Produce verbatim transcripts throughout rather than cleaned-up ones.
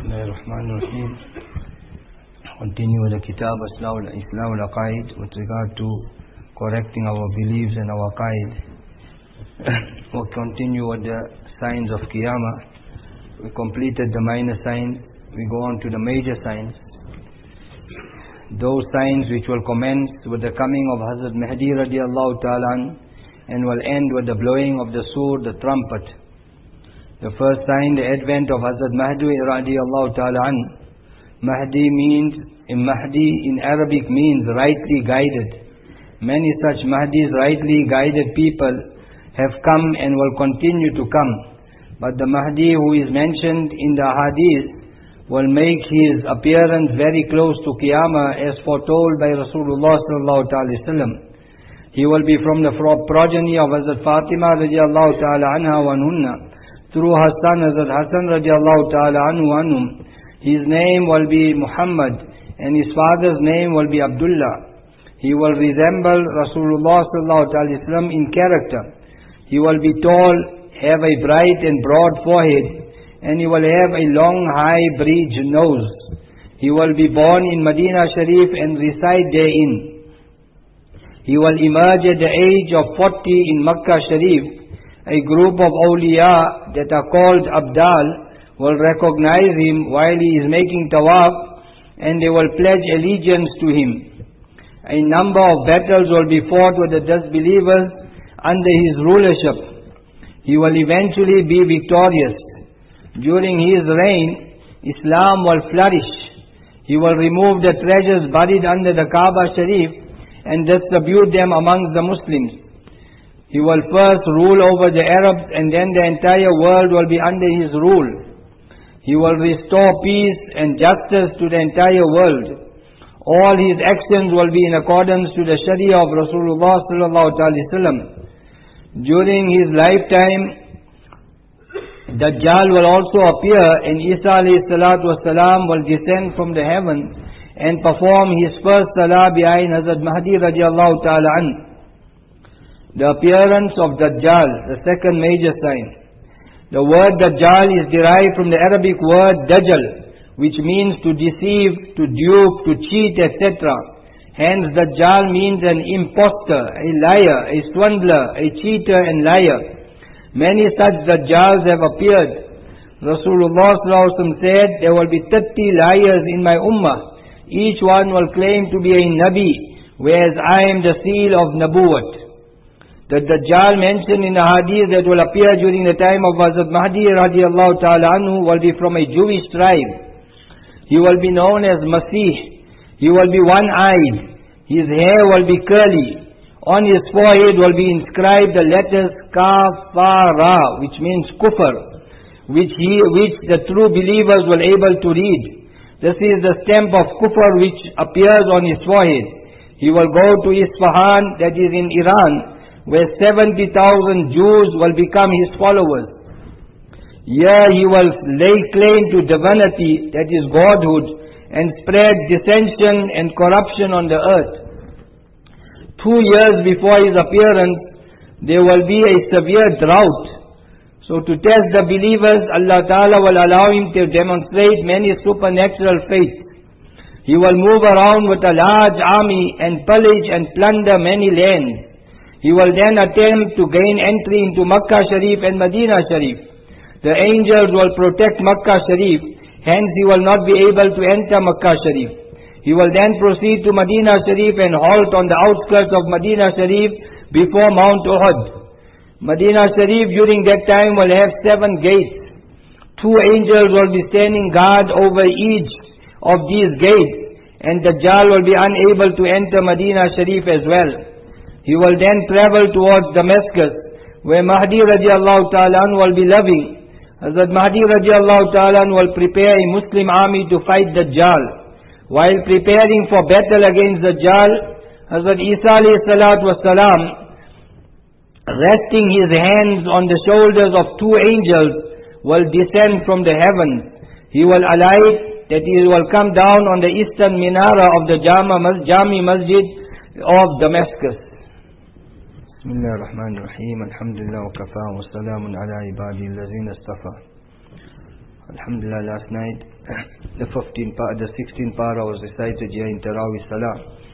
Bismillahirrahmanirrahim. Continue with the Kitab Islam al-Aqaid with regard to correcting our beliefs and our aqaid. We'll continue with the signs of Qiyamah. We completed the minor signs. We go on to the major signs. Those signs which will commence with the coming of Hazrat Mahdi radiallahu ta'ala and will end with the blowing of the sur, the trumpet. The first sign, the advent of Hazrat Mahdi radiallahu ta'ala an. Mahdi means, in Mahdi in Arabic means rightly guided. Many such Mahdis, rightly guided people, have come and will continue to come. But the Mahdi who is mentioned in the hadith will make his appearance very close to Qiyamah as foretold by Rasulullah sallallahu alaihi wasallam. He will be from the progeny of Hazrat Fatima radiallahu ta'ala anha wa anhunna. Through her son Hazrat Hassan radiallahu ta'ala anhu anhum. His name will be Muhammad and his father's name will be Abdullah. He will resemble Rasulullah sallallahu alaihi wasallam in character. He will be tall, have a bright and broad forehead, and he will have a long high bridge nose. He will be born in Medina Sharif and reside therein. He will emerge at the age of forty in Makkah Sharif. A group of awliya that are called Abdal will recognize him while he is making tawaf, and they will pledge allegiance to him. A number of battles will be fought with the disbelievers under his rulership. He will eventually be victorious. During his reign, Islam will flourish. He will remove the treasures buried under the Kaaba Sharif and distribute them amongst the Muslims. He will first rule over the Arabs and then the entire world will be under his rule. He will restore peace and justice to the entire world. All his actions will be in accordance to the Sharia of Rasulullah sallallahu alaihi wasallam. During his lifetime, Dajjal will also appear and Isa alayhi salatu wasalam will descend from the heaven and perform his first salah behind Hazrat Mahdi radiallahu ta'ala anhu. The appearance of Dajjal, the second major sign. The word Dajjal is derived from the Arabic word Dajjal, which means to deceive, to dupe, to cheat, et cetera. Hence Dajjal means an impostor, a liar, a swindler, a cheater and liar. Many such Dajjals have appeared. Rasulullah sallallahu alaihi wasallam said, there will be thirty liars in my ummah. Each one will claim to be a Nabi, whereas I am the seal of Nabuwat. The Dajjal mentioned in the hadith that will appear during the time of Hazrat Mahdi radiallahu ta'ala anhu will be from a Jewish tribe. He will be known as Masih. He will be one-eyed. His hair will be curly. On his forehead will be inscribed the letters Kafara, which means Kufr, which he, which the true believers will able to read. This is the stamp of Kufr which appears on his forehead. He will go to Isfahan, that is in Iran, where seventy thousand Jews will become his followers. Here he will lay claim to divinity, that is Godhood, and spread dissension and corruption on the earth. Two years before his appearance, there will be a severe drought. So to test the believers, Allah Ta'ala will allow him to demonstrate many supernatural faith. He will move around with a large army and pillage and plunder many lands. He will then attempt to gain entry into Makkah Sharif and Medina Sharif. The angels will protect Makkah Sharif, hence he will not be able to enter Makkah Sharif. He will then proceed to Medina Sharif and halt on the outskirts of Medina Sharif before Mount Uhud. Medina Sharif during that time will have seven gates. Two angels will be standing guard over each of these gates, and Dajjal will be unable to enter Medina Sharif as well. He will then travel towards Damascus, where Mahdi radiallahu ta'ala will be living. Hazrat Mahdi radiallahu ta'ala will prepare a Muslim army to fight Dajjal. While preparing for battle against Dajjal, Hazrat Isa alayhi salatu wasalam, resting his hands on the shoulders of two angels, will descend from the heavens. He will alight, that he will come down on the eastern minara of the Jami Masjid of Damascus. Bismillah ar-Rahman ar-Rahim. Alhamdulillah wa kafa wa salamun ala ibadi allazina istafa. Alhamdulillah, last night the fifteenth par, the sixteenth para was recited here in Tarawih Salah.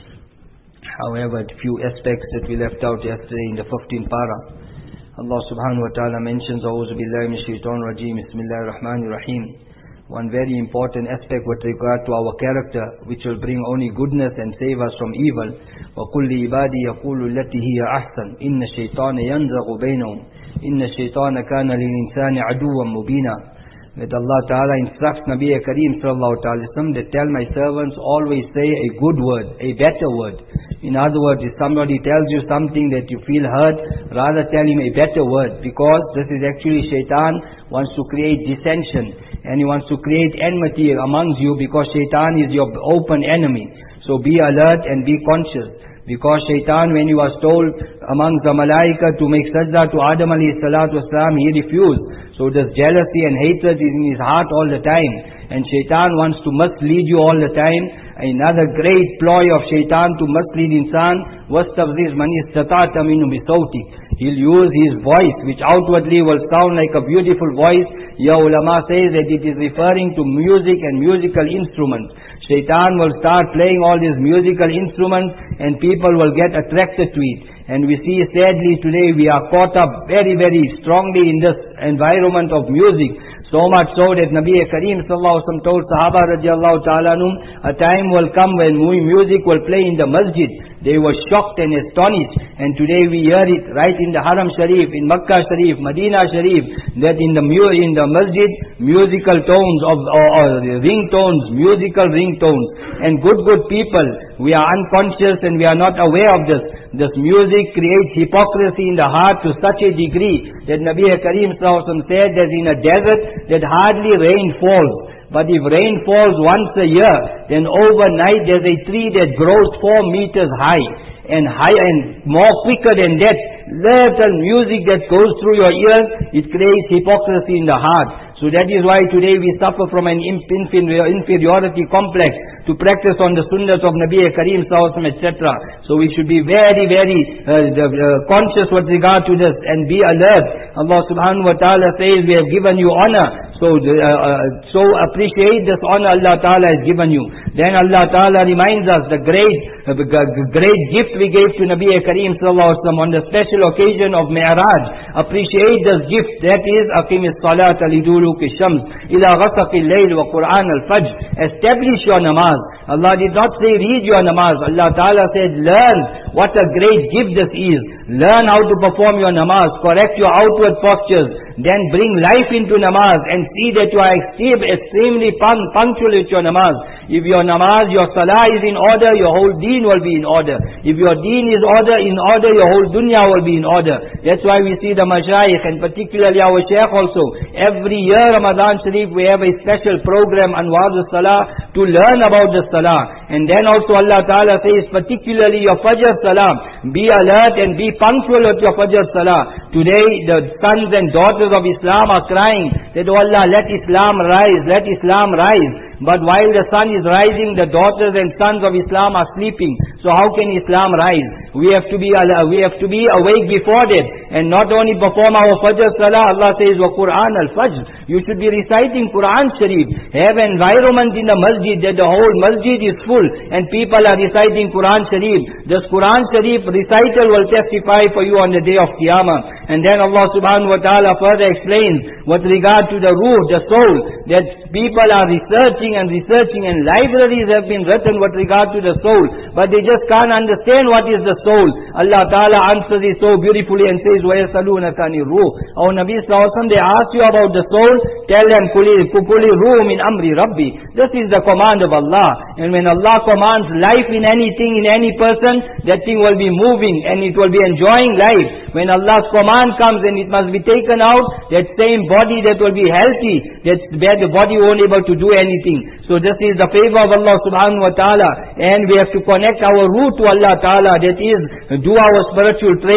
However, a few aspects that we left out yesterday in the fifteenth para. Allah subhanahu wa ta'ala mentions, A'udhu billahi minash shaitanir rajeem, Bismillahir Rahmanir Rahim. One very important aspect with regard to our character, which will bring only goodness and save us from evil. وَقُلْ لِعِبَادِي يَقُولُوا الَّتِي هِيَ أَحْسَنُ إِنَّ الشَّيْطَانَ يَنزَغُ بَيْنَهُمْ إِنَّ الشَّيْطَانَ كَانَ لِلْإِنسَانِ عَدُوًّا مُبِينًا. That Allah Ta'ala instructs Nabi Kareem Sallallahu Alaihi Wasallam that tell my servants always say a good word, a better word. In other words, if somebody tells you something that you feel hurt, rather tell him a better word, because this is actually Shaitan wants to create dissension and he wants to create enmity amongst you, because Shaitan is your open enemy. So be alert and be conscious. Because Shaitan, when he was told amongst the Malaika to make sajda to Adam alayhi salatu wasalam, he refused. So this jealousy and hatred is in his heart all the time. And Shaitan wants to mislead you all the time. Another great ploy of Shaitan to mislead insan, وَاسْتَفْزِرْ مَنِ اسْتَطَعْتَ مِنْهُ بِصَوْتِكَ. He'll use his voice, which outwardly will sound like a beautiful voice. Ya ulama says that it is referring to music and musical instruments. Shaitan will start playing all these musical instruments and people will get attracted to it. And we see sadly today we are caught up very very strongly in this environment of music. So much so that Nabi Kareem Sallallahu Alaihi Wasallam told Sahaba radiallahu ta'ala anhum, a time will come when music will play in the masjid. They were shocked and astonished. And today we hear it right in the Haram Sharif, in Makkah Sharif, Medina Sharif, that in the mu in the masjid, musical tones of or, or ringtones, musical ringtones. And good good people, we are unconscious and we are not aware of this. This music creates hypocrisy in the heart to such a degree that Nabi Kareem Sallallahu Alaihi Wasallam said that in a desert that hardly rain falls. But if rain falls once a year, then overnight there's a tree that grows four meters high and high and more quicker than that. Little music that goes through your ears, it creates hypocrisy in the heart. So that is why today we suffer from an inferiority complex to practice on the sunnahs of Nabi Kareem Sallallahu Alaihi Wasallam, et cetera. So we should be very, very uh, uh, conscious with regard to this and be alert. Allah Subhanahu Wa Taala says, we have given you honor. So, uh, uh, so appreciate this honor Allah Ta'ala has given you. Then Allah Ta'ala reminds us the great, uh, great gift we gave to Nabi Kareem Sallallahu Alaihi Wasallam on the special occasion of Mi'raj. Appreciate this gift. That is, Aqimis Salat liduluki shams ila ghasaqi al-layl wa Quran al-Fajr. Establish your namaz. Allah did not say read your namaz. Allah Ta'ala said learn. What a great gift this is. Learn how to perform your namaz. Correct your outward postures. Then bring life into namaz and see that you are extremely punctual with your namaz. If your namaz, your salah is in order, your whole deen will be in order. If your deen is order in order, your whole dunya will be in order. That's why we see the mashayikh and particularly our shaykh also. Every year Ramadan Sharif we have a special program Anwar al-Salah to learn about the salah. And then also Allah Ta'ala says particularly your Fajr Salah. Be alert and be punctual with your Fajr Salah. Today the sons and daughters of Islam are crying that, oh Allah, let Islam rise, let Islam rise. But while the sun is rising, the daughters and sons of Islam are sleeping. So how can Islam rise? We have to be we have to be awake before that, and not only perform our Fajr Salah. Allah says, "Wa Quran al-Fajr." You should be reciting Quran Sharif. Have an environment in the masjid that the whole masjid is full, and people are reciting Quran Sharif. This Quran Sharif recital will testify for you on the day of Qiyamah. And then Allah Subhanahu Wa Taala further explains with regard to the ruh, the soul, that people are researching and researching, and libraries have been written with regard to the soul, but they just can't understand what is the soul. Allah Ta'ala answers it so beautifully and says, وَيَسَلُونَكَ عَنِ الرُّوحِ. Our Nabi Sallallahu Alaihi Wasallam, they ask you about the soul, tell them, كُلِ الرُّوحِ مِنْ أَمْرِ رَبِّي. This is the command of Allah. And when Allah commands life in anything, in any person, that thing will be moving and it will be enjoying life. When Allah's command comes and it must be taken out, that same body that will be healthy, that where the body won't able to do anything. So this is the favor of Allah Subhanahu Wa Taala, and we have to connect our root to Allah Ta'ala, that is, do our spiritual training.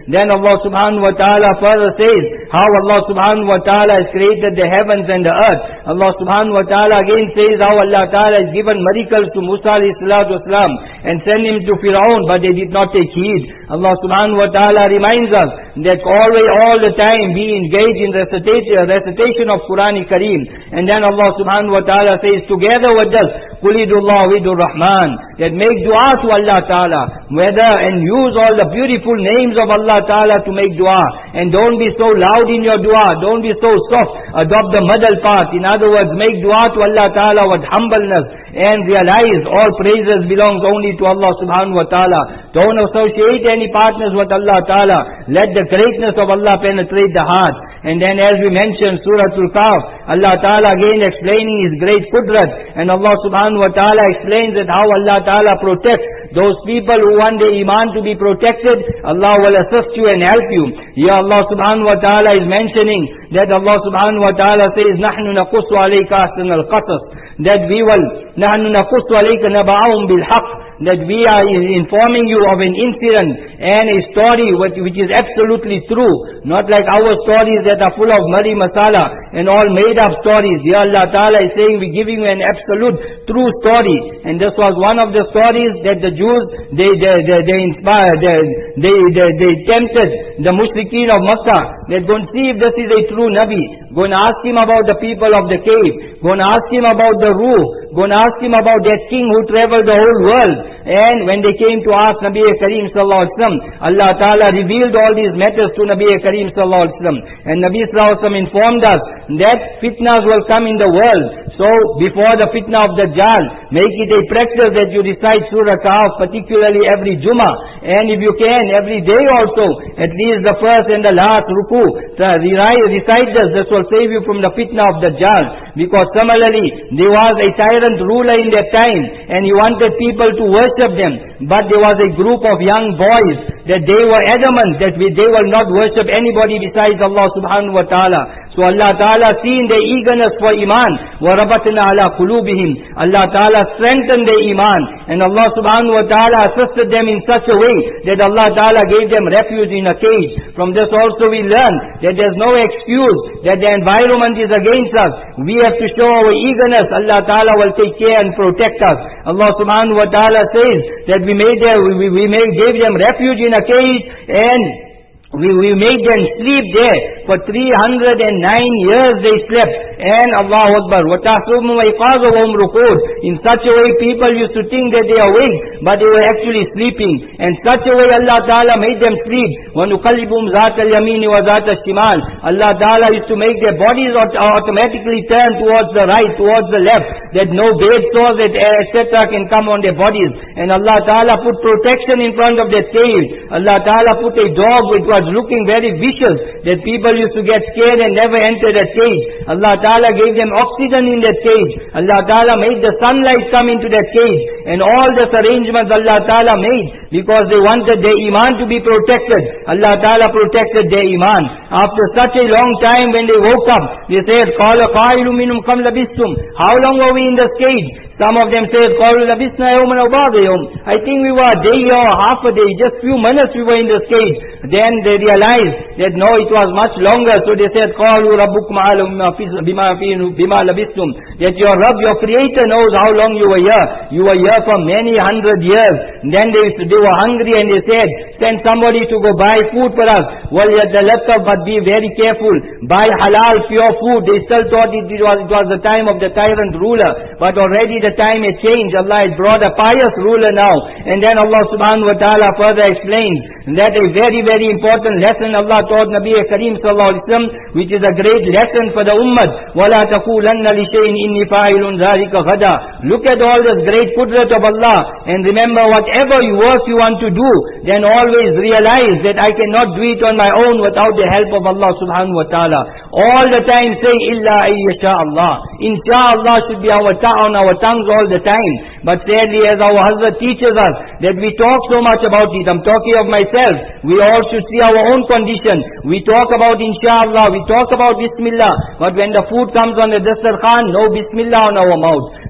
Then Allah subhanahu wa ta'ala further says how Allah subhanahu wa ta'ala has created the heavens and the earth. Allah subhanahu wa ta'ala again says how Allah ta'ala has given miracles to Musa alayhi salatu wasalam and sent him to Fir'aun, but they did not take heed. Allah subhanahu wa ta'ala reminds us that always, all the time, be engaged in recitation, recitation of Quran Kareem. And then Allah subhanahu wa ta'ala says together with us, Qulidullah widur Rahman, that make dua to Allah ta'ala, whether and use all the beautiful names of Allah ta'ala to make dua. And don't be so loud in your dua, don't be so soft, adopt the middle path. In other words, make dua to Allah ta'ala with humbleness and realize all praises belongs only to Allah subhanahu wa ta'ala. Don't associate any partners with Allah ta'ala. Let the greatness of Allah penetrate the heart. And then as we mentioned, Surah Al-Kahf, Allah ta'ala again explaining His great qudrat. And Allah subhanahu wa ta'ala explains that how Allah ta'ala protects those people who want their iman to be protected. Allah will assist you and help you. Here Allah subhanahu wa ta'ala is mentioning that Allah subhanahu wa ta'ala says, نَحْنُ نَقُصُّ عَلَيْكَ أَحْسَنَ الْقَصَصِ, that we will, نَحْنُ نَقُصُّ عَلَيْكَ نَبَأَهُمْ بِالْحَقِّ, that we are informing you of an incident and a story which, which is absolutely true, not like our stories that are full of mari masala and all made up stories. Here Allah Ta'ala is saying we're giving you an absolute true story. And this was one of the stories that the Jews, they they they, they inspired, they, they, they, they tempted the mushrikeen of Makkah. They're going to see if this is a true Nabi. Go and ask him about the people of the cave. Go and ask him about the Ruh. Go and ask him about that king who traveled the whole world. And when they came to ask Nabi Kareem sallallahu alaihi wasallam, Allah Ta'ala revealed all these matters to Nabi Kareem sallallahu alaihi wasallam. And Nabi sallallahu alaihi wasallam informed us that fitnas will come in the world. So before the fitna of Dajjal, make it a practice that you recite Surah Kahf, particularly every Jummah. And if you can, every day also, at least the first and the last ruku, recite this. This will save you from the fitna of Dajjal. Because similarly, there was a tyrant ruler in that time, and he wanted people to worship them. But there was a group of young boys that they were adamant that we, they will not worship anybody besides Allah subhanahu wa ta'ala. So Allah Ta'ala, seeing their eagerness for Iman, وَرَبَطْنَا عَلَىٰ قُلُوبِهِمْ, Allah Ta'ala strengthened their Iman. And Allah subhanahu wa ta'ala assisted them in such a way that Allah Ta'ala gave them refuge in a cage. From this also we learn that there's no excuse that the environment is against us. We have to show our eagerness. Allah Ta'ala will take care and protect us. Allah subhanahu wa ta'ala says that we made them, we, we made, gave them refuge in a cage, and We, we made them sleep there. For three hundred nine years they slept. And Allahu Akbar, وَتَحْسُبُهُمْ أَيْقَاظًا وَهُمْ رُقُودٌ. In such a way people used to think that they are awake, but they were actually sleeping. And such a way Allah Ta'ala made them sleep. وَنُقَلِّبُهُمْ ذَاتَ الْيَمِينِ وَذَاتَ الشِّمَالِ. Allah Ta'ala used to make their bodies automatically turn towards the right, towards the left, that no bad sores, et cetera can come on their bodies. And Allah Ta'ala put protection in front of their cave. Allah Ta'ala put a dog which was looking very vicious, that people used to get scared and never enter that cage. Allah Ta'ala gave them oxygen in that cage. Allah Ta'ala made the sunlight come into that cage. And all this arrangements Allah Ta'ala made because they wanted their iman to be protected. Allah Ta'ala protected their iman. After such a long time, when they woke up, they said, قَالَ قَائِلٌ مِّنْهُمْ كَمْ لَبِثْتُمْ. How long were we in this cage? Some of them said, قَالُوا لَبِثْنَا يَوْمًا أَوْ بَعْضَ يَوْمٍ. I think we were a day or half a day, just few minutes we were in this cage. Then they realized that no, it was much longer. So they said, قَالُوا رَبُّكُمْ عَلَمْ بِمَا لَبِثْتُمْ. That your Rabb, your Creator knows how long you were here. You were here for many hundred years. Then they, they were hungry and they said, send somebody to go buy food for us. Well, yadalatta, but be very careful. Buy halal, pure food. They still thought it was, it was the time of the tyrant ruler. But already the time had changed. Allah has brought a pious ruler now. And then Allah subhanahu wa ta'ala further explains that a very, very important lesson Allah taught Nabi Kareem sallallahu alaihi wasallam, which is a great lesson for the ummah. وَلَا تَقُولَنَّ لِشَيْءٍ إِنِّي فَاعِلٌ ذَلِكَ غَدًا. Look at all this great qudrat of Allah, and remember whatever work you want to do, then always realize that I cannot do it on my own without the help of Allah subhanahu wa ta'ala. All the time say, إِلَّا أَيَّشَاءَ اللَّهِ. Insha'Allah should be our on our tongues all the time. But sadly, as our Hazrat teaches us, that we talk so much about it. I'm talking of myself. We all should see our own condition. We talk about Insha'Allah, we talk about Bismillah. But when the food comes on the dastarkhan, no Bismillah on our mouth.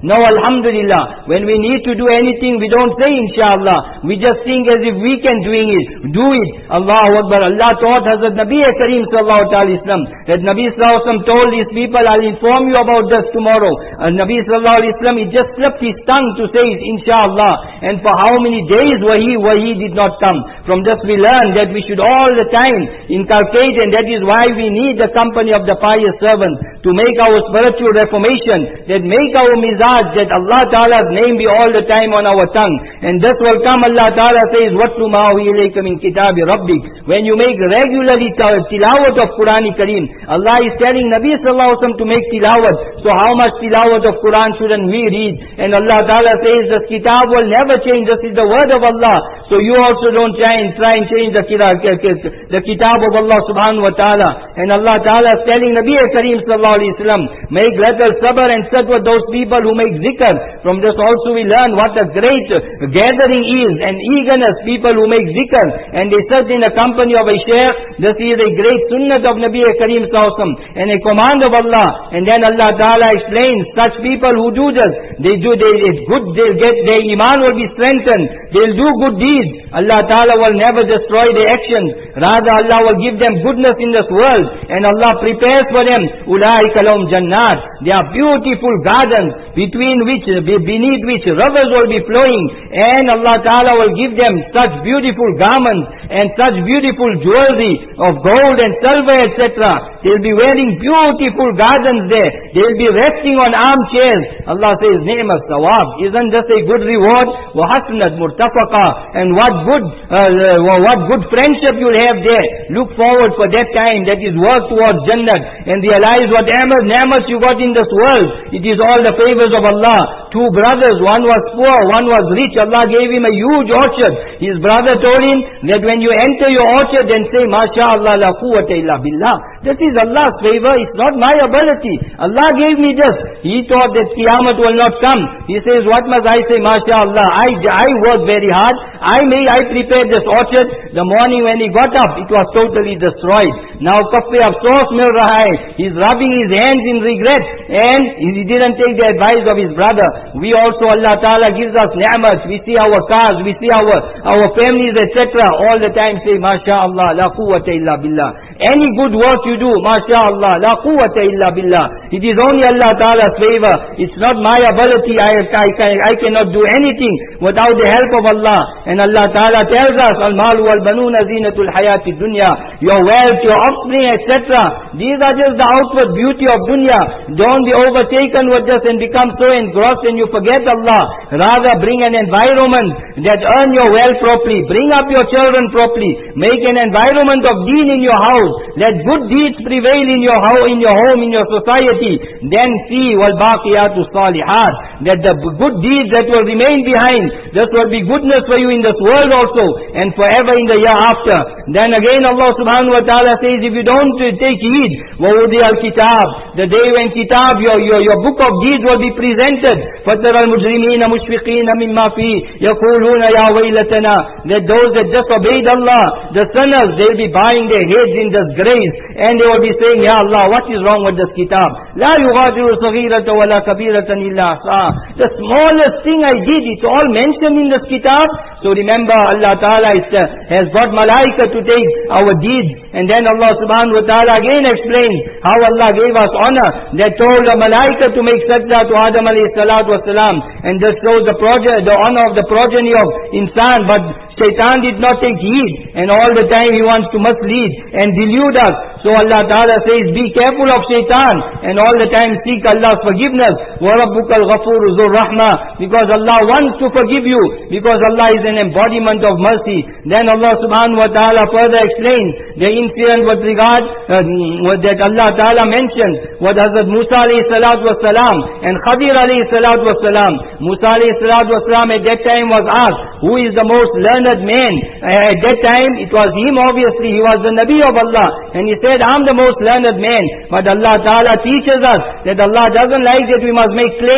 Now alhamdulillah, when we need to do anything, we don't say inshallah. We just think as if we can doing it. Do it. Allahu Akbar. Allah taught Hazrat Nabi Kareem sallallahu alaihi wasallam that Nabi sallallahu alaihi wasallam told these people, I'll inform you about this tomorrow. And Nabi sallallahu alaihi wasallam, he just slipped his tongue to say it, inshallah. And for how many days wahi, wahi did not come. From this we learn that we should all the time inculcate, and that is why we need the company of the pious servants to make our spiritual reformation, that make our mizaj, that Allah Ta'ala's name be all the time on our tongue. And this will come, Allah Ta'ala says, وَاتْلُ مَا أُوحِيَ إِلَيْكَ مِنْ كِتَابِ رَبِّكَ. When you make regularly tilawat of Quran Kareem, Allah is telling Nabi Sallallahu Alaihi Wasallam to make tilawat. So how much tilawat of Quran shouldn't we read? And Allah Ta'ala says, this kitab will never change. This is the word of Allah. So you also don't try and try and change the, the kitab of Allah Subhanahu Wa Ta'ala. And Allah Ta'ala is telling Nabi Kareem Sallallahu Alaihi Wasallam, make little sabr and sit with those people who make zikr. From this also we learn what a great gathering is and eagerness, people who make zikr and they sit in the company of a shaykh. This is a great sunnah of Nabi Kareem Sallallahu Alaihi Wasallam and a command of Allah. And then Allah Ta'ala explains, such people who do this, they do, they, it's good, they'll get, their iman will be strengthened, they'll do good deeds. Allah Ta'ala will never destroy their actions. Rather Allah will give them goodness in this world, and Allah prepares for them ulaika lahum jannat. They are beautiful gardens between which, beneath which rivers will be flowing, and Allah Ta'ala will give them such beautiful garments and such beautiful jewelry of gold and silver, et cetera. They'll be wearing beautiful gardens there. They'll be resting on armchairs. Allah says, ni'mat sawab. Isn't this a good reward? Wa hasanat murtafaqa. And what good, uh, what good friendship you'll have there. Look forward for that time, that is work towards Jannah, and realize what ni'mat you got in this world. It is all the favors of Allah. Two brothers, one was poor, one was rich. Allah gave him a huge orchard. His brother told him that when you enter your orchard, then say, MashaAllah la quwwata illa billah. This is Allah's favor, it's not my ability. Allah gave me this. He thought that Qiyamah will not come. He says, what must I say, MashaAllah? I, I worked very hard. I made, I prepared this orchard. The morning when he got up, it was totally destroyed. Now kaffe afsos mil raha hai. He's rubbing his hands in regret, and he didn't take the advice of his brother. We also, Allah Ta'ala gives us ni'mat. We see our cars, we see our, our families, et cetera. All the time say, MashaAllah, la quwwata illa billah. Any good work you do, MashaAllah, la quwwata illa billah. It is only Allah Ta'ala's favor. It's not my ability. I, I, I, I cannot do anything without the help of Allah. And Allah Ta'ala tells us, Al-malu wal-banuna zinatul hayati dunya. Your wealth, your offspring, et cetera. These are just the outward beauty of dunya. Don't be overtaken with this and become so engrossed and you forget Allah. Rather bring an environment that earn your wealth properly. Bring up your children properly. Make an environment of deen in your house. Let good deeds prevail in your house, in your home, in your society. Then see wal baqiyatu salihat, that the good deeds that will remain behind, this will be goodness for you in this world also and forever in the year after. Then again Allah Subhanahu Wa Ta'ala says, if you don't take heed, wawudi al kitab, the day when kitab, your, your, your book of deeds will be presented. فَتَرَى الْمُجْرِمِينَ مُشْفِقِينَ مِمَّا فِيهِ يَقُولُونَ يَا وَيْلَتَنَا. That those that disobeyed Allah, the sinners, they'll be bowing their heads in disgrace, and they will be saying, Ya Allah, what is wrong with this kitab? لَا يُغَادِرُ صَغِيرَةً وَلَا كَبِيرَةً إِلَّا أَحْصَاهَا. The smallest thing I did, it's all mentioned in this kitab. So remember, Allah Ta'ala is, uh, has got malaika to take our deeds. And then Allah Subhanahu Wa Ta'ala again explains how Allah gave us honor. They told the malaika to make sajda to Adam alayhi salatu wasalam. And this shows the, proge- the honor of the progeny of insan. But Shaitan did not take heed, and all the time he wants to mislead and delude us. So Allah Ta'ala says, be careful of Shaitan, and all the time seek Allah's forgiveness. وَرَبُّكَ الْغَفُورُ ذُو الرَّحْمَةِ. Because Allah wants to forgive you, because Allah is an embodiment of mercy. Then Allah Subhanahu Wa Ta'ala further explains the incident with regard uh, that Allah Ta'ala mentioned with Hazrat Musa alayhi salatu wasalam and Khadir alayhi salatu wasalam. Musa alayhi salatu wasalam at that time was asked, who is the most learned man? Uh, at that time it was him, obviously. He was the Nabi of Allah, and he said, I'm the most learned man. But Allah Ta'ala teaches us that Allah doesn't like that we must make claims.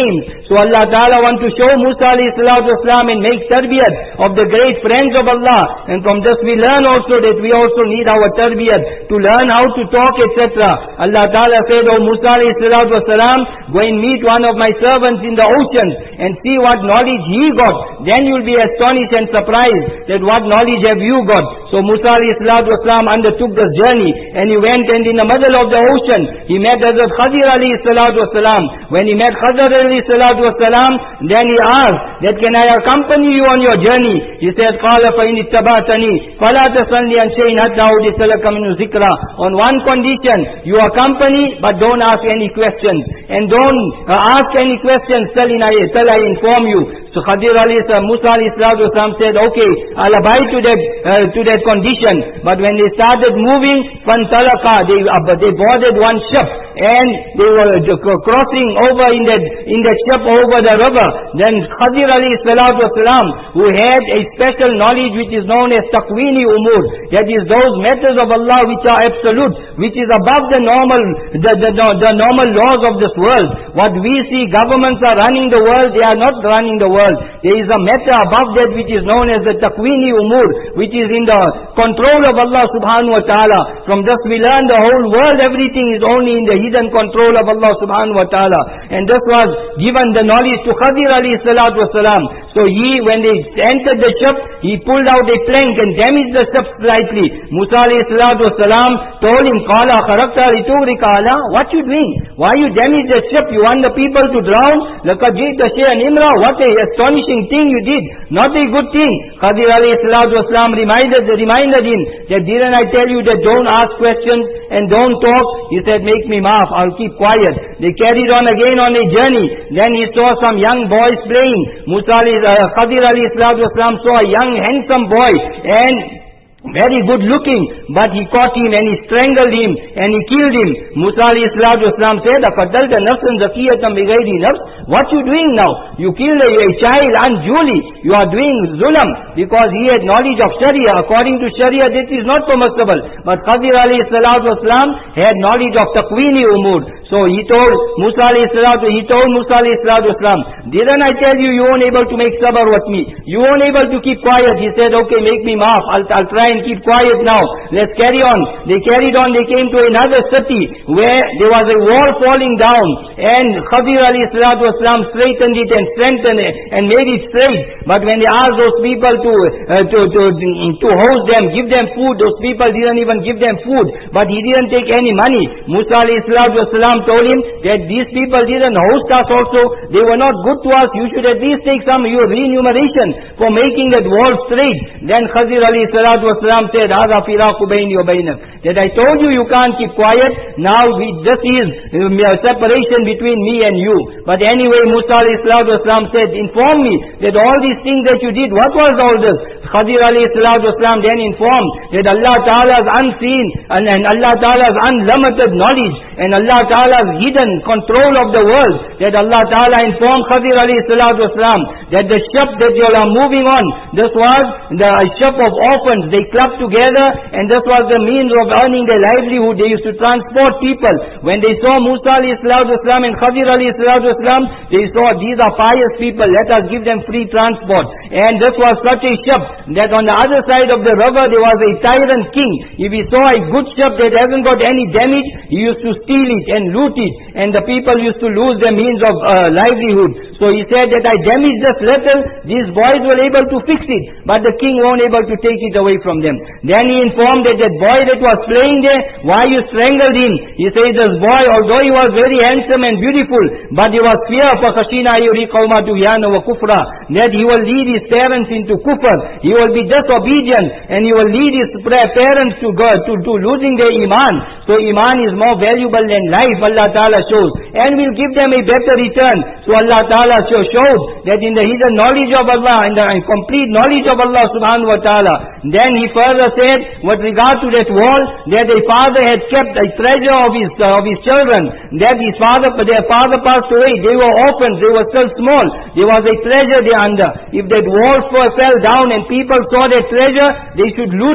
So Allah Ta'ala want to show Musa alayhi salatu wasalam and make tarbiyat of the great friends of Allah. And from this we learn also that we also need our tarbiyat to learn how to talk, et cetera. Allah Ta'ala said, O Musa alayhi salatu wasalam, go and meet one of my servants in the ocean and see what knowledge he got. Then you'll be astonished and surprised that what knowledge have you got. So Musa alayhi salatu wasalam undertook this journey and he went, and in the middle of the ocean he met Hazrat Khadir alayhi salatu wasalam. When he met Khadir alayhi salatu wasalam, then he asked that, can I accompany you on your journey? He said, قَالَ فَإِنِ اتَّبَعْتَنِي فَلَا تَسْأَلْنِي عَنْ شَيْءٍ حَتَّى أُحْدِثَ لَكَ مِنْهُ ذِكْرًا. On one condition, you accompany but don't ask any questions, and don't uh, ask any questions till I, till I inform you. So Khadir alayhi salam, Musa alayhi salatu wasalam said, okay, I'll abide to that, uh, to that condition. But when they started moving, فَانْطَلَقَا, they, uh, they boarded one ship, and they were uh, crossing over in that, in that ship over the river. Then Khadir alayhi salatu wasalam, who had a special knowledge which is known as taqweeni umur, that is those matters of Allah which are absolute, which is above the normal, the, the, the, the normal laws of this world. What we see, governments are running the world, they are not running the world. There is a matter above that which is known as the taqweeni umur, which is in the control of Allah subhanahu wa ta'ala. From this we learn the whole world, everything is only in the hidden control of Allah subhanahu wa ta'ala. And this was given the knowledge to Khadir alayhi salatu wasalam. So he, when they entered the ship, he pulled out a plank and damaged the ship slightly. Musa alayhi salatu wasalam told him, قَالَ خَرَقْتَ لِتُغْرِقَ عَلَىٰ, what you doing? Why you damage the ship? You want the people to drown? لَقَدْ جِئْتَ شَيْئًا إِمْرًا, what a astonishing thing you did. Not a good thing. Khadir alayhi salatu wasalam reminded, reminded him that, didn't I tell you that don't ask questions and don't talk? He said, make me maaf, I'll keep quiet. They carried on again on a journey. Then he saw some young boys playing. Musa alayhi, uh, Khadir alayhi salatu wasalam saw a young handsome boy and very good looking, but he caught him and he strangled him and he killed him. Musa alayhi salatu wasalam said, أَقَتَلْتَ نَفْسًا زَكِيَّةً بِغَيْرِ نَفْسٍ, what you doing now? You killed a, a child unduly. You are doing zulam, because he had knowledge of Sharia. According to Sharia, this is not permissible. But Khadir alayhi salatu wasalam had knowledge of taqweeni umur. So he told Musa alayhi salatu, he told Musa alayhi salatu wasalam, didn't I tell you, you weren't able to make sabr with me? You weren't able to keep quiet. He said, okay, make me maaf. I'll, I'll try and keep quiet now. Let's carry on. They carried on. They came to another city where there was a wall falling down, and Khadir alayhi salatu wasalam straightened it and strengthened it and made it straight. But when they asked those people to, uh, to, to, to host them, give them food, those people didn't even give them food. But he didn't take any money. Musa alayhi salatu wasalam told him that these people didn't host us also. They were not good to us. You should at least take some your remuneration for making that wall straight. Then Khadir alayhi salatu wasalam said, هَذَا فِرَاقُ بَيْنِي وَبَيْنَكَ, that I told you, you can't keep quiet. Now we, this is um, a separation between me and you. But anyway, Musa alayhi salatu wasalam said, inform me that all these things that you did, what was all this? Khadir alayhi salatu wasalam then informed that Allah Ta'ala's unseen and, and Allah Ta'ala's unlimited knowledge and Allah Ta'ala's hidden control of the world, that Allah Ta'ala informed Khadir alayhi salatu wasalam that the ship that you are moving on, this was the ship of orphans. They clubbed together and this was the means of earning their livelihood. They used to transport people. When they saw Musa alayhi salatu wasalam and Khadir alayhi salatu wasalam, they saw these are pious people, let us give them free transport. And this was such a ship that on the other side of the river there was a tyrant king. If he saw a good ship that hasn't got any damage, he used to steal it and loot it, and the people used to lose their means of uh, livelihood. So he said that I damaged this little, these boys were able to fix it, but the king weren't able to take it away from them. Then he informed that that boy that was playing there, why you strangled him? He says, this boy, although he was very handsome and beautiful, but he was fear for khashina yuri qawma tuhyana wa kufra, that he will lead his parents into kufr, he will be disobedient, and he will lead his parents to go to, to losing their iman. So iman is more valuable than life, Allah Ta'ala shows, and will give them a better return. So Allah Ta'ala showed that in the hidden knowledge of Allah, in the complete knowledge of Allah subhanahu wa ta'ala. Then he further said, with regard to that wall, that a father had kept a treasure of his uh, of his children, that his father, their father passed away, they were orphans, they were still small, there was a treasure there under. If that wall fell down and people saw that treasure, they should loot it.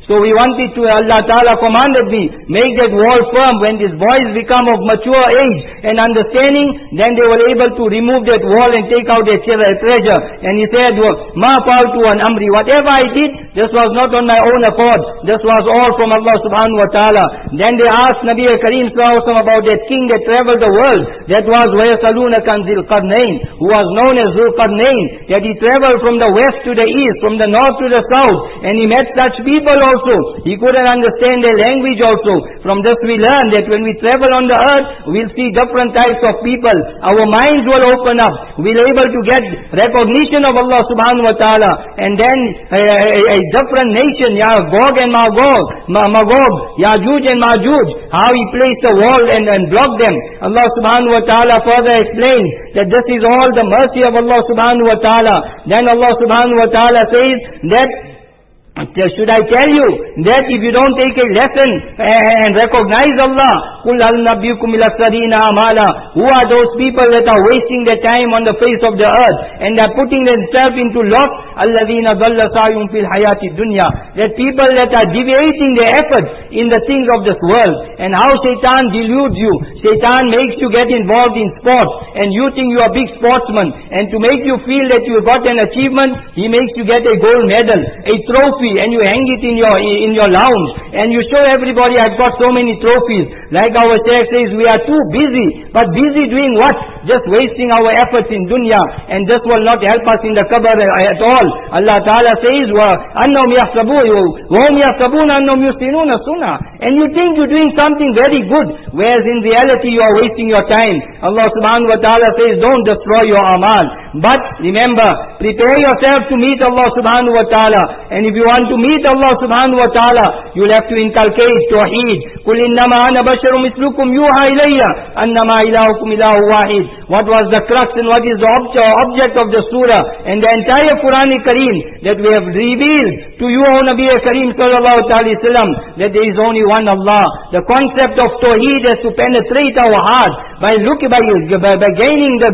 So we wanted to, Allah Ta'ala commanded me, make that wall firm. When these boys become of mature age and understanding, then they were able to remove that wall and take out their treasure. And he said, Ma fa'altu an amri, whatever I did, this was not on my own accord. This was all from Allah Subhanahu Wa Ta'ala. Then they asked Nabi Kareem Sallallahu Alaihi Wasallam about that king that traveled the world. That was وَيَسَلُونَكَ عَنْ ذِي الْقَرْنَيْنِ, who was known as Zulqarnain. That he traveled from the west to the east, from the north to the south. And he met such people also. He couldn't understand their language also. From this we learn that when we travel on the earth, we'll see different types of people. Our minds will open up. We'll able to get recognition of Allah Subhanahu Wa Ta'ala. And then a, a, a different nation, Ya Gog and Magog, Ma, Magog, Yajuj and Majuj, how he placed a wall and, and blocked them. Allah Subhanahu Wa Ta'ala further explains that this is all the mercy of Allah Subhanahu Wa Ta'ala. Then Allah Subhanahu Wa Ta'ala says that, should I tell you that if you don't take a lesson and recognize Allah, قُلْ هَلْ نَبِّئُكُمْ بِالْأَخْسَرِينَ أَعْمَالًا, who are those people that are wasting their time on the face of the earth and are putting themselves into loss? الَّذِينَ ضَلَّ سَعْيُهُمْ فِي الْحَيَاةِ الدُّنْيَا, that people that are deviating their efforts in the things of this world. And how Shaitan deludes you. Shaitan makes you get involved in sports and you think you are a big sportsman, and to make you feel that you got an achievement, he makes you get a gold medal, a trophy, and you hang it in your in your lounge, and you show everybody, I've got so many trophies. Like our Shaykh says, we are too busy. But busy doing what? Just wasting our efforts in dunya, and this will not help us in the qabr at all. Allah Ta'ala says, وَأَنَّهُمْ يَحْسَبُونَ أَنَّهُمْ يُحْسِنُونَ صُنْعًا, and you think you're doing something very good, whereas in reality you are wasting your time. Allah Subhanahu Wa Ta'ala says, don't destroy your amal. But remember, prepare yourself to meet Allah Subhanahu Wa Ta'ala. And if you want to meet Allah Subhanahu Wa Ta'ala, you'll have to inculcate Tawheed. قُلْ إِنَّمَا أَنَا بَشَرٌ مِثْلُكُمْ يُوحَى إِلَيَّ أَنَّمَا إِلَهُكُمْ إِلَهٌ وَاحِدٌ. What was the crux and what is the object of the surah and the entire Quranic Kareem, that we have revealed to you, O Nabi Kareem Sallallahu Alaihi Wasallam, that there is only one Allah. The concept of Tawheed has to penetrate our heart by looking, by, by, by gaining the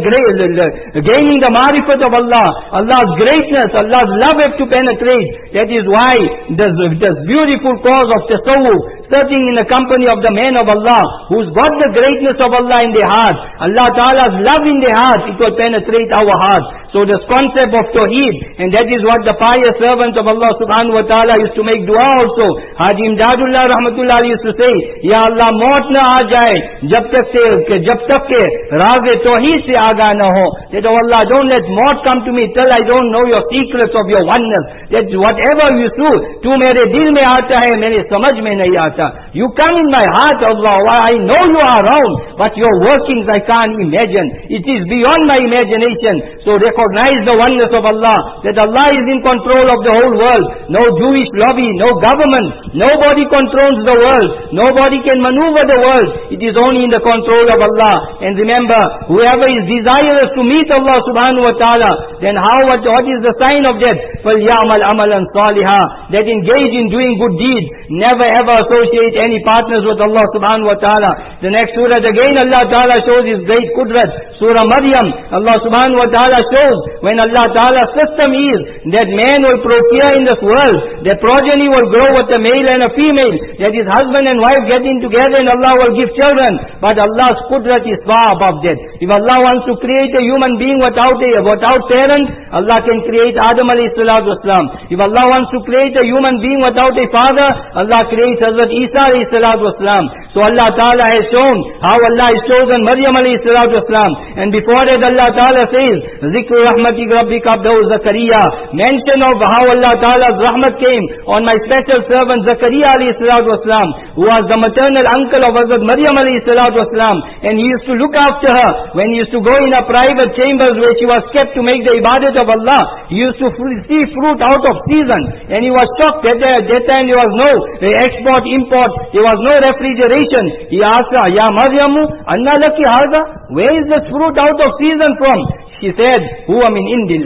gaining the marifat of Allah, Allah's greatness, Allah's love has to penetrate. That is why this, this beautiful cause of tasawwuf, searching in the company of the men of Allah, who's got the greatness of Allah in their heart, Allah Ta'ala's love in their heart, it will penetrate our heart. So this concept of Tawheed, and that is what the pious servants of Allah Subhanahu Wa Ta'ala used to make dua also. Haji Imdadullah Rahmatullah used to say, Ya Allah, maut na aa jaye, jab tak se, jab tak ke raaz Tawheed se aaga na ho. That, oh Allah, don't let maut come to me till I don't know your secrets of your oneness. That whatever you do, tu mere dil mein aata hai, mere samajh mein nahi aata. You come in my heart, Allah, I know you are around, but your workings I can't imagine. It is beyond my imagination. So recognize the oneness of Allah, that Allah is in control of the whole world. No Jewish lobby, no government, nobody controls the world. Nobody can maneuver the world. It is only in the control of Allah. And remember, whoever is desirous to meet Allah Subhanahu Wa Ta'ala, then how, what, what is the sign of that? فَلْيَعْمَلْ عَمَلًا صَالِحًا, that engage in doing good deeds. Never ever associate any partners with Allah Subhanahu Wa Ta'ala. The next surah again Allah Ta'ala shows His great qudrat. Surah Maryam, Allah Subhanahu Wa Ta'ala shows when Allah Ta'ala's system is that man will procreate in this world, that progeny will grow with a male and a female, that his husband and wife getting together and Allah will give children. But Allah's qudrat is far above that. If Allah wants to create a human being without a, without parents, Allah can create Adam alayhi salatu wasalam. If Allah wants to create a human being without a father, Allah creates Hazrat Isa alayhi salatu wasalam. So Allah Ta'ala has shown how Allah has chosen Maryam alayhi salatu wasalam. And before that Allah Ta'ala says, Zikru rahmati rabbika abdahu Zakaria, mention of how Allah Ta'ala's rahmat came on my special servant Zakaria alayhi salatu wasalam, who was the maternal uncle of Hazrat Maryam alayhi salatu wasalam. And he used to look after her when he used to go in her private chambers where she was kept to make the ibadat of Allah. He used to see fruit out of season, and he was shocked that at that time there was no export, import, there was no refrigeration. He asked her, Ya Maryamu, anna laki hadha, where is this fruit out of season from? She said, Huwa min indillah.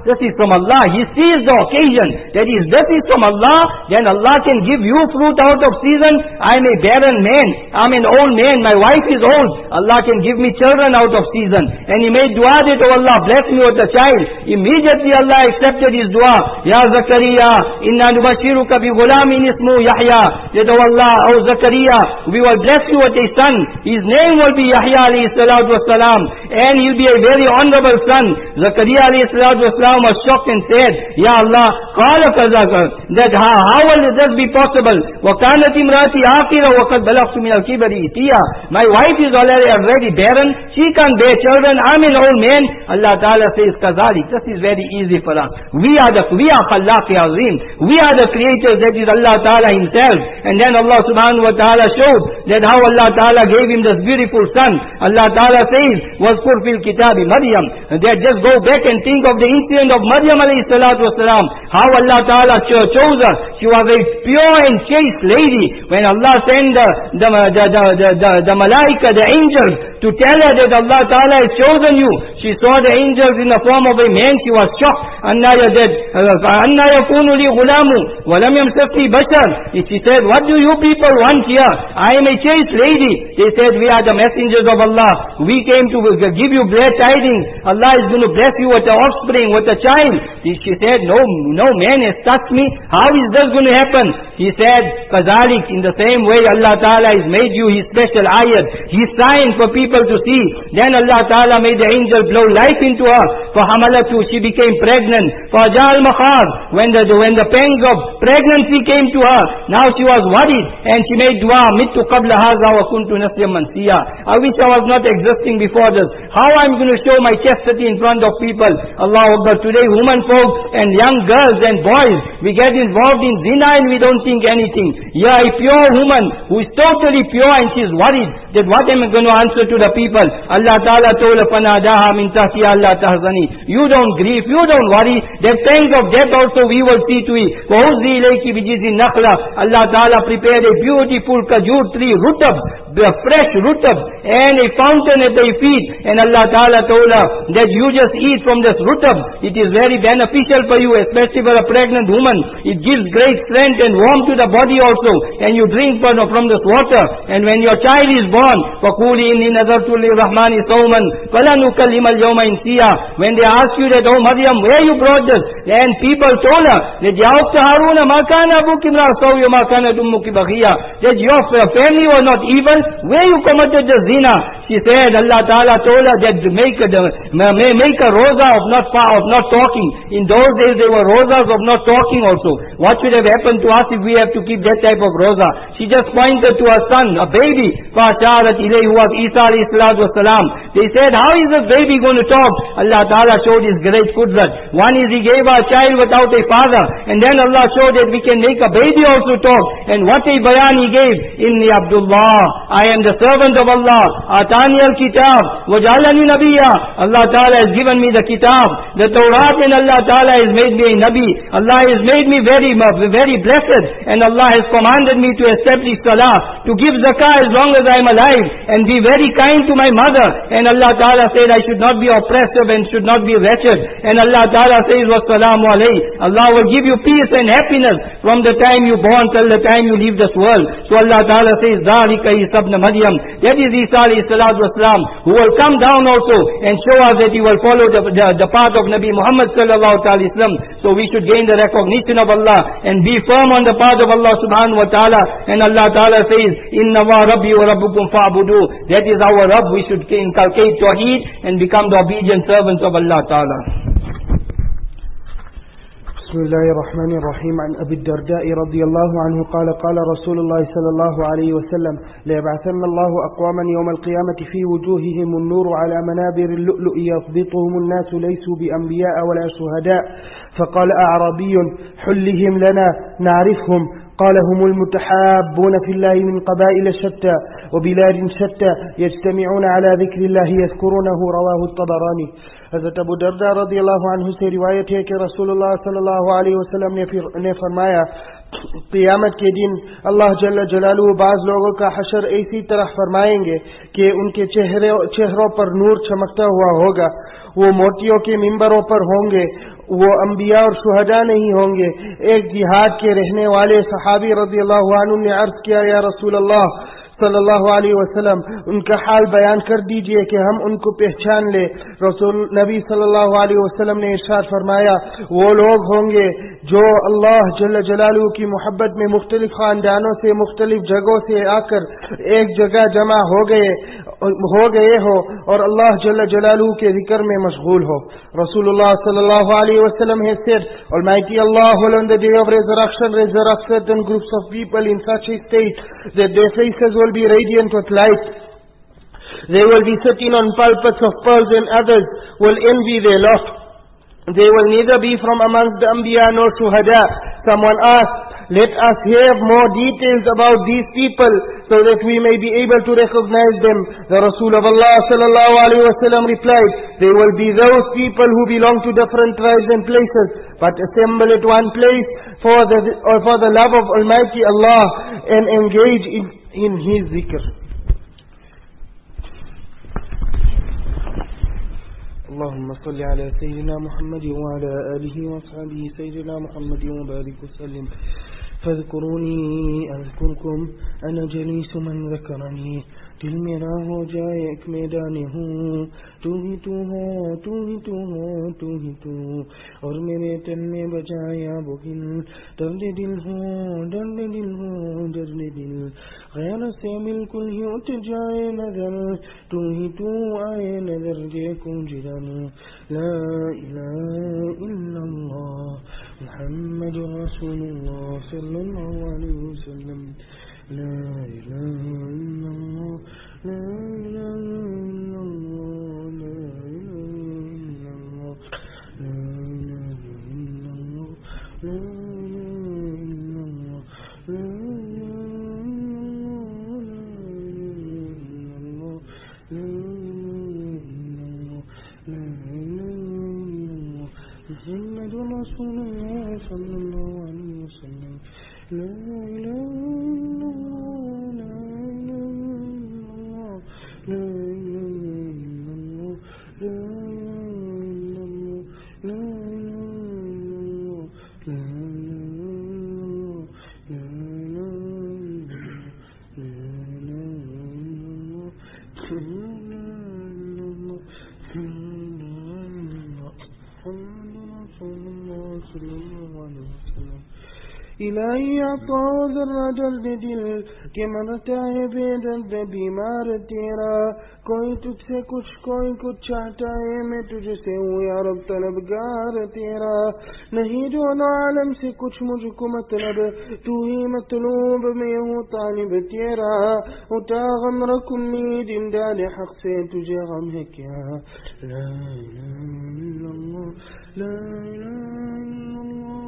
this is from Allah. He sees the occasion that is, this is from Allah, then Allah can give you fruit out of season. I am a barren man, I am an old man, my wife is old. Allah can give me children out of season. And he made dua that, oh Allah, bless me with a child. Immediately Allah accepted his dua. Ya Zakaria, inna nubashiruka bi ghulamin ismu Yahya. That, oh Allah, oh Zakaria, we will bless you with a son. His name will be Yahya alayhi salatu wasalam, and he'll be a very honorable son. Zakaria alayhi salatu wasalam was shocked and said, Ya Allah, qala kazaka, that how, how will this be possible? Wa kanat imrati aqira wa qad balagtu min al-kibri itiya. My wife is already, already barren, she can't bear children, I'm an old man. Allah Ta'ala says, Kazalik, this is very easy for us. We are the, we are Khallaq Azim. We are the creators, that is Allah Ta'ala himself. And then Allah Subhanahu wa Ta'ala showed that how Allah Ta'ala gave him this beautiful son. Allah Ta'ala says, وَذْكُرْ فِي الْكِتَابِ Maryam. That just go back and think of the incident of Maryam alayhi salatu wasalam. How Allah Ta'ala cho- chose her. She was a pure and chaste lady. When Allah sent the, the, the, the, the, the, the malaika, the angels, to tell her that Allah Ta'ala has chosen you, she saw the angels in the form of a man. She was shocked. Anna yadad, Anna yakunu li ghulamu, wa lam yamsasni bashar. She said, what do you people want here? I am a chaste lady. They said, we are the messengers of Allah. We came to give you glad tidings. Allah is going to bless you with the offspring, with a child. She said, no, no man has touched me. How is this going to happen? He said, Kazalik, in the same way Allah Ta'ala has made you His special ayat, His sign for people to see. Then Allah Ta'ala made the angel blow life into her. For Hamalatu, she became pregnant. For Ajal Makhar, when the, when the pangs of pregnancy came to her, now she was worried, and she made dua, Mittu qabla haza wa kuntu nasyam mansiya. I wish I was not existing before this. How I'm going to show my chastity in front of people? Allah Akbar. Today women folk and young girls and boys, we get involved in zina and we don't think anything. Yeah, a pure woman who is totally pure and she is worried that what am I going to answer to the people? Allah Ta'ala told her, Fanadaha min tahtiha Allah tahzani. You don't grieve, you don't worry. The pangs of death also we will see to it. Wahuzzi ilayki bijizin nakhla. Allah Ta'ala prepared a beautiful kajur tree, rutab, fresh rutab, and a fountain at their feet. And Allah Ta'ala told her that you just eat from this rutab. It is very beneficial for you, especially for a pregnant woman. It gives great strength and warmth to the body also. And you drink from, from this water. And when your child is born, فَقُولِ إِنِّي نَذَرْتُ لِلرَّحْمَنِ صَوْمًا فَلَنْ أُكَلِّمَ الْيَوْمَ إِنْسِيًّا. When they ask you that, oh Maryam, where you brought this? And people told her that Ya Ukhta Haruna, ma kana abuki imra'a sawi wa ma kanat ummuki baghiya. That your family was not evil. Where you committed the zina? She said, Allah Ta'ala told her that make a, make a roza of not of not talking. In those days there were rozas of not talking also. What should have happened to us if we have to keep that type of roza? She just pointed to her son, a baby. فَأَشَارَتْ إِلَيْهِ who was Isa alayhi salatu wasalam. They said, how is this baby going to talk? Allah Ta'ala showed His great qudrat. One is He gave her a child without a father. And then Allah showed that we can make a baby also talk. And what a bayan He gave. Inni Abdullah, I am the servant of Allah. Atani al-kitab, wajalani nabiyya. Allah Ta'ala has given me the kitab, the Torah, and Allah Ta'ala has made me a nabi. Allah has made me very, very blessed. And Allah has commanded me to establish salah, to give zakah as long as I am alive, and be very kind to my mother. And Allah Ta'ala said I should not be oppressive and should not be wretched. And Allah Ta'ala says, wassalamu alayhi. Allah will give you peace and happiness from the time you born till the time you leave this world. So Allah Ta'ala says, Zalika Isa ibn Maryam. That is Isa alayhi salatu wasalam, who will come down also and show us that he will follow the, the, the path of Nabi Muhammad sallallahu alaihi wasallam. So we should gain the recognition of Allah and be firm on the path of Allah subhanahu wa ta'ala. And Allah Ta'ala says, Inna wa rabbi wa rabbukum fa'budu. That is our Rabb. We should inculcate Tawheed and become the obedient servants of Allah Ta'ala. بسم الله الرحمن الرحيم. عن أبي الدرداء رضي الله عنه قال قال رسول الله صلى الله عليه وسلم ليبعثن الله أقواما يوم القيامة في وجوههم النور على منابر اللؤلؤ يضبطهم الناس ليسوا بأنبياء ولا شهداء. فقال أعرابي حلهم لنا نعرفهم. قال هم المتحابون في الله من قبائل شتى وبلاد شتى يجتمعون على ذكر الله يذكرونه. رواه الطبراني. حضرت ابو دردا رضی اللہ عنہ سے روایت ہے کہ رسول اللہ صلی اللہ علیہ وسلم نے فرمایا قیامت کے دن اللہ جل جلالہ بعض لوگوں کا حشر ایسی طرح فرمائیں گے کہ ان کے چہرے چہروں پر نور چمکتا ہوا ہوگا. وہ موتیوں کے منبروں پر ہوں گے वो अंबिया और शुहदा नहीं होंगे। एक जिहाद के रहने वाले सहाबी रज़ियल्लाहु अन्हु ने अर्ज किया, या रसूल अल्लाह सल्लल्लाहु अलैहि वसल्लम, उनका हाल बयान कर दीजिए कि हम उनको पहचान ले। रसूल नबी सल्लल्लाहु अलैहि वसल्लम ने इरशाद फरमाया, वो लोग होंगे जो अल्लाह जल्ल जलालहू की मोहब्बत में मुख्तलिफ खानदानों से मुख्तलिफ जगहों से आकर एक जगह जमा हो गए हो गए हो और अल्लाह जल्ल जलालहू के जिक्र में मशगूल हो। रसूलुल्लाह सल्लल्लाहु अलैहि वसल्लम has said, Almighty Allah will on the day of resurrection resurrect certain groups of people in such a state that their faces will be radiant with light. They will be sitting on pulpits of pearls, and others will envy their lot. They will neither be from amongst the Anbiya nor Shuhada. Someone asked, let us have more details about these people so that we may be able to recognize them. The Rasul of Allah sallallahu alaihi wasallam replied, they will be those people who belong to different tribes and places, but assemble at one place for the, or for the love of Almighty Allah and engage in, in His zikr. اللهم صل على سيدنا محمد وعلى آله وصحبه سيدنا محمد وبارك وسلم. فاذكروني أذكركم أنا جليس من ذكرني दिल मेरा हो जाए एक मैदान हूँ, तू ही तू हो तू ही तू हो तू ही तू, और मेरे तन में बजाया बोगिल, दर्द दिल हो दर्द दिल हो दर्द दिल, गैर से बिल्कुल ही उठ जाए नजर, तू ही तू आए नजर देखूं जिरन। ला इलाहा इल्लल्लाह मुहम्मदुर रसूलुल्लाह सल्लल्लाहु अलैहि वसल्लम। ला इलाहा इल्लल्लाह ला इलाहा इल्लल्लाह ला इलाहा इल्लल्लाह ला इलाही आता जरा दर्द दिल के मरता है बेदर्द बीमार तेरा, कोई तुझसे कुछ कोई कुछ चाहता है, मैं तुझसे हूँ या रब तलबगार तेरा, नहीं दोनों आलम से कुछ मुझको मतलब, तू ही मतलूब मैं हूँ तालिब तेरा, उठा गम रख उम्मीद इमदाद हक से, तुझे गम है क्या। ला इलाहा इल्लल्लाह ला इलाहा इल्लल्लाह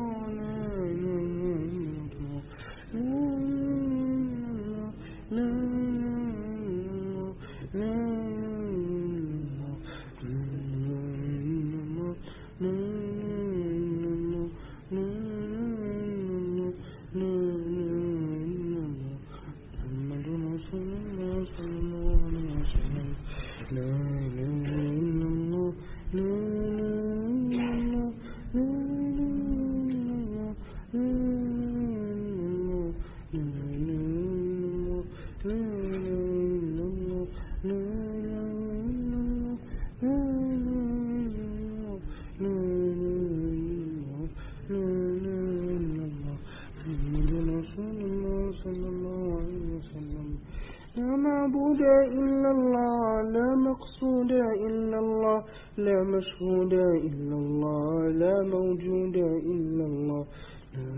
لا مشهود إلا الله لا موجود إلا الله لا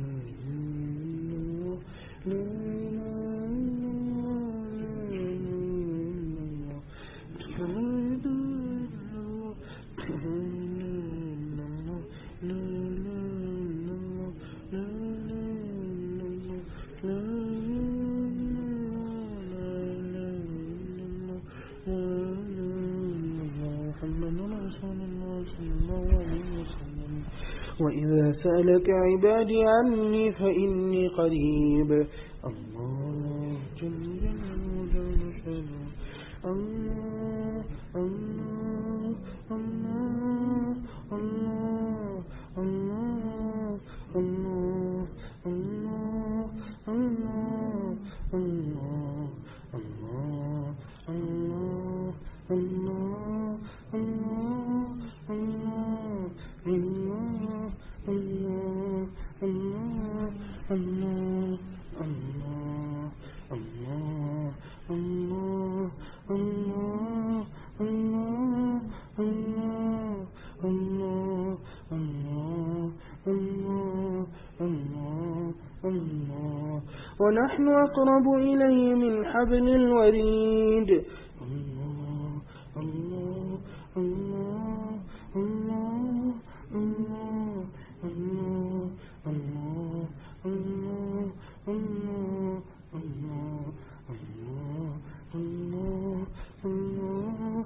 إله وإذا سألك عبادي عني فإني قريب. الله جل جلاله الله الله الله الله ونحن أقرب إليه من حبل الوريد. الله الله الله الله الله الله الله الله الله الله الله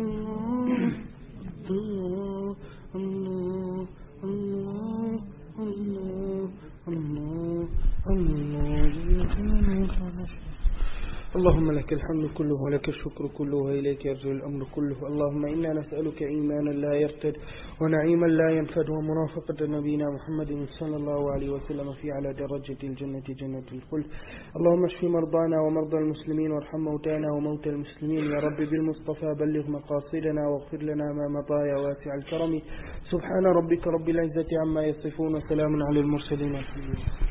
اللهم لك الحمد كله ولك الشكر كله وإليك يرجع الأمر كله. اللهم إنا نسألك إيمانا لا يرتد ونعيما لا ينفد ومرافقة نبينا محمد صلى الله عليه وسلم في على درجة الجنة جنة الخلد. اللهم اشف مرضانا ومرضى المسلمين وارحم موتانا وموتى المسلمين يا رب بالمصطفى بلغ مقاصدنا واغفر لنا ما مضى يا واسع الكرم. سبحان ربك رب العزة عما يصفون وسلام على المرسلين.